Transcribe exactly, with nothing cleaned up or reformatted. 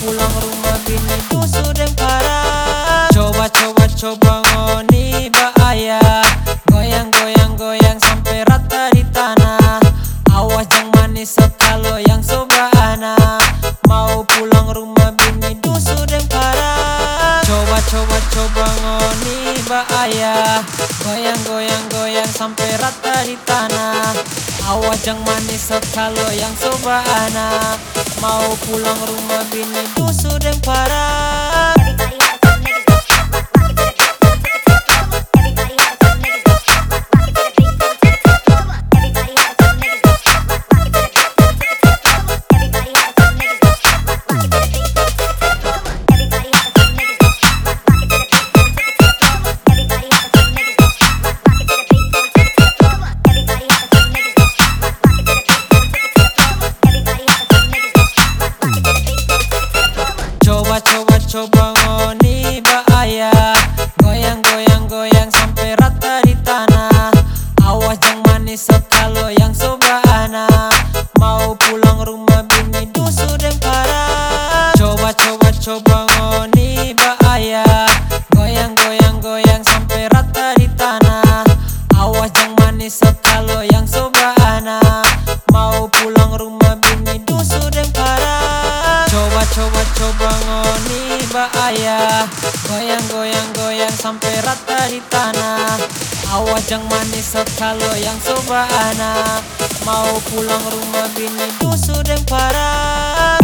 pulang rumah bini dusu deng parah. Coba coba coba ngoni bahaya, goyang goyang goyang sampai rata di tanah. Awas jang manis sekalo yang sobana, mau pulang rumah bini dusu deng parah. Coba coba coba ngoni bahaya, goyang goyang goyang sampai rata di tanah. Awas jang manis sekalo yang sobana, mau pulang rumah bini dusu deng parah. Coba coba coba ngoni bahaya, goyang goyang goyang sampai rata di tanah. Awas jang manis sekalo yang sobana, mau pulang rumah bini dusu deng parah. Coba coba coba ngoni bahaya, goyang goyang goyang sampai rata di tanah. Awas jang manis sekalo yang sobana, mau pulang rumah bini dusu deng parah. Coba coba coba ngoni bahaya, goyang goyang goyang sampai rata di tanah. Awas jang manis sekalo yang sobana, mau pulang rumah bini dusu deng parah.